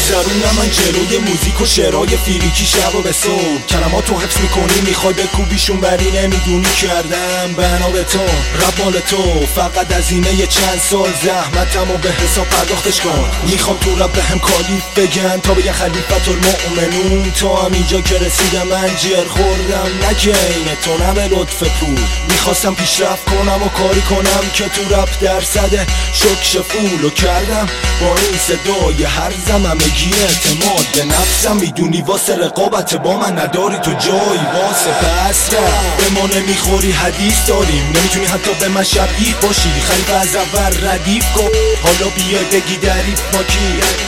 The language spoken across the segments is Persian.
میگذرونم من جلوی موزیک و شعرهای فیریکی شب و به صبح. کلماتو حفظ میکنی میخوای بکوبیشون ولی نمیدونی کردم بنا به تو. رب مال تو فقط هزینه چند سال زحمتمو به حساب پرداختش کن. میخوام تو رب بهم کالیف بگن تا بگن خلیفت المؤمنون. تا هم اینجا که رسیدم من جر خوردم نکه این تو نمه لطف پول. میخواستم پیشرفت کنم و کاری کنم که تو رب درصد شکش فولو کردم با این صدای هر زممگی اعتماد به نفسم. میدونی واسه رقابت با من نداری تو جایی واسه پس به ما نمیخوری حدیث داریم. نمیتونی حتی به من شبیه باشی. خلیفه از اول ردیف کن حالا بیای بگی دریف ما کی.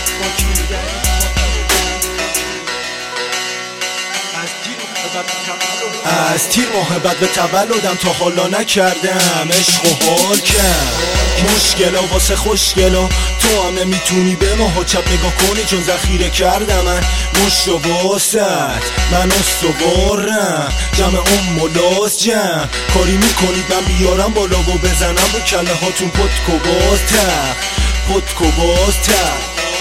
از تیر محبت به تولدم تا حالا نکردم عشق و حال کرد مشکلا واسه خوشگلا. تو هم نمیتونی به ماها چپ نگاه کنی چون ذخیره کردم من مشت و واسط. من استوارم جمع ملاس جمع کاری میکنید من بیارم بالا و بزنم رو کله هاتون پتکو بازتر پتکو بازتر.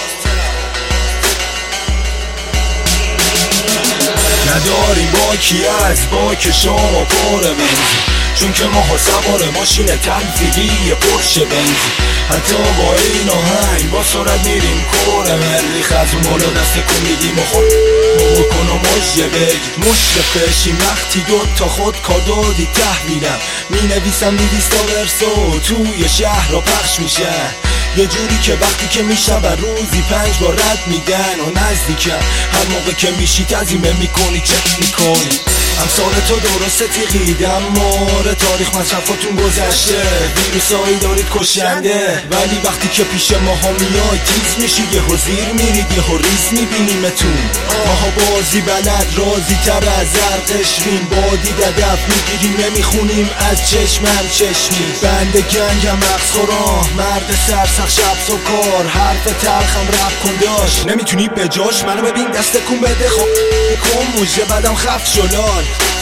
نداریم باکی از باک شما پر بنزین چون که ماها سوار ماشین تلفیقی پرش بنزین. حتی با این آهنگ با سرعت میریم کره مریخ از اون بالا دست کن میدیم و خود بکن و مجه بگید مشرفشیم وقتی دوتا خود کار دادی تحویلم. مینویسم 200 ورسو توی شهر را پخش میشه یه جوری که وقتی که میشم و روزی 5 بار رد میدن و نزدیکم. هر موقع که میشی تعظیمه میکنی چک میکنی. امثال تو درسته تیغید اما تاریخ مصرفاتون گذشته. ویروسایی دارید کشنده ولی وقتی که پیش ماها میای تیز میشی. یه زیر میرید یه ریز میبینیمتون. ماها بازی بلد رازی تر از زرقشریم. بادی ددف میگیریم نمیخونیم از چشمم چشمی. بند گنگم مغز خوراه مرد سرسخ شب و کار. حرف تلخم رب کن داشت نمیتونی به جاش منو ببین دست کن بده خواب کن مجه بدم خف شلال.